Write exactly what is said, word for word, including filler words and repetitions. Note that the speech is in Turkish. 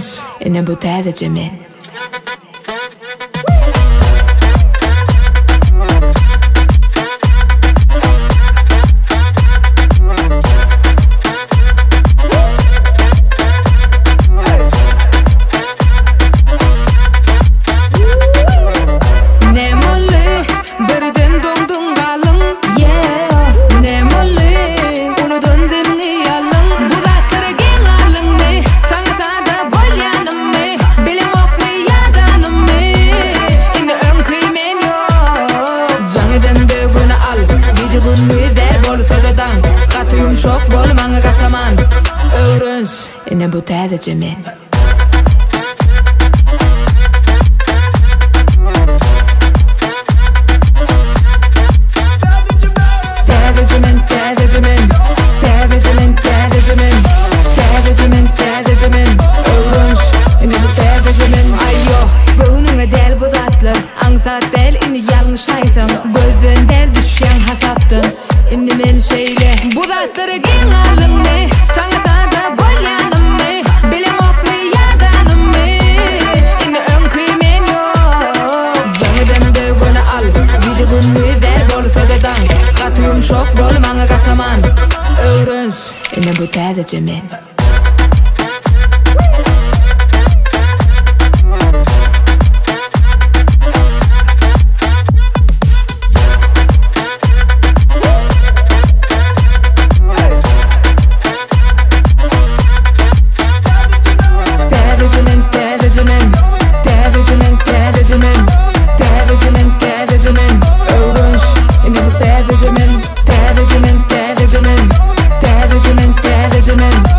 öğrenç yine bu sadece men. Şok bol manga kataman öğrenç yine bu sadece men. Sadece men, sadece men, sadece men, sadece men, sadece men, sadece men, öğrenç yine bu sadece men. Ayyo, gönlüne del bu zatlar, ansat del ini yanlış aysan, gözden del düşen hasaptın. İndi men şeyle bu zatları gen alın ne? Sana da bolyanım mı? Bilemok mu yadanım mı? İndi ön kıymen yok. Zanıdan da gönü al. Gece günlü der bolsa da dan. Katıyım şok bol manga kataman öğrenç yine bu sadece men. Öğrenç yine bu sadece men, sadece men, sadece men, sadece men, sadece men.